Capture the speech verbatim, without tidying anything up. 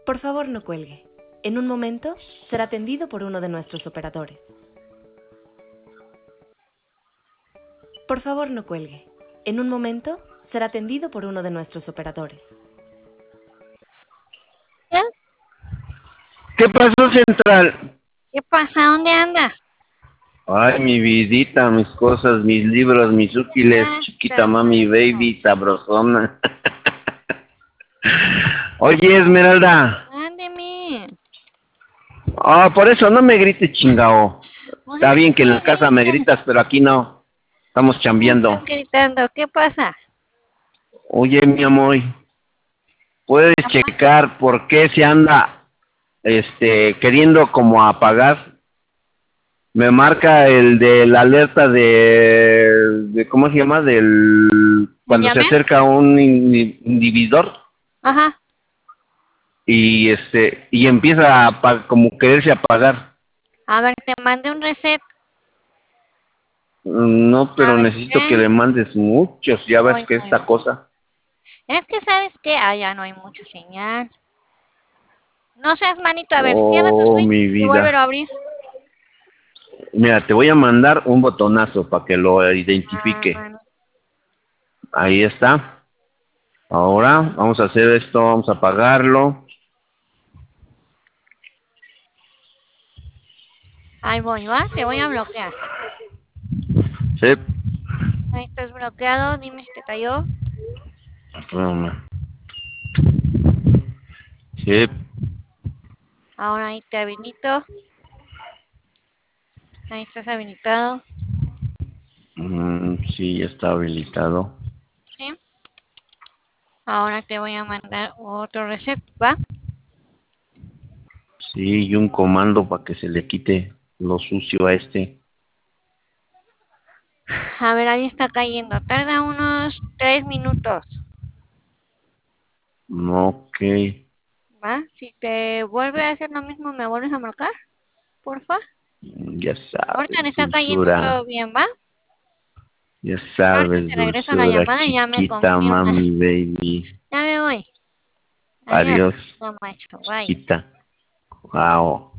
Por favor, no cuelgue. En un momento será atendido por uno de nuestros operadores. Por favor, no cuelgue. En un momento será atendido por uno de nuestros operadores. ¿Ya? ¿Qué pasó, Central? ¿Qué pasa? ¿Dónde andas? Ay, mi vidita, mis cosas, mis libros, mis útiles, Ah, chiquita mami, perfecto. baby, sabrosona. Oye, Esmeralda. Mándeme. Ah, por eso no me grites, chingao. Pues Está es bien que en la que casa me gritas, pero aquí no. Estamos me estás chambeando. gritando. ¿Qué pasa? Oye, mi amor, ¿puedes Ajá. checar por qué se anda, este, queriendo como apagar? Me marca el de la alerta de, de ¿cómo se llama? Del, ¿Me cuando se llamé? acerca un in- inhibidor Ajá. y este, y empieza a apa- como quererse apagar. A ver, te mandé un reset. No, pero ¿Sabes necesito que qué? le mandes muchos, ya ves Ay, que no. esta cosa. Es que, ¿sabes qué? Ah, ya no hay mucha señal. No seas manito. A ver, cierra tu Oh, switch mi y vuélvelo vida. a abrir. Mira, te voy a mandar un botonazo para que lo Ah, identifique. bueno. Ahí está. Ahora vamos a hacer esto, vamos a apagarlo. Ahí voy, ¿va? Te voy a bloquear. Sí. Ahí estás bloqueado. Dime si te cayó. Espérame. Sí. Ahora ahí te habilito. Ahí estás habilitado. Mm, sí, ya está habilitado. ¿Sí? Ahora te voy a mandar otro reset, ¿va? Sí, y un comando para que se le quite lo sucio a este. A ver, ahí está cayendo. Tarda unos tres minutos, Ok. ¿va? Si te vuelve a hacer lo mismo, ¿me vuelves a marcar? Porfa. Ya Ahorita le sabes, está cayendo dulzura. todo bien, ¿va? Ya Ahorita sabes, te regreso la dulzura, llamada y ya me chiquita confirmas. mami baby. Ya me voy. Adiós. Adiós, No, macho. Bye. chiquita. Wow.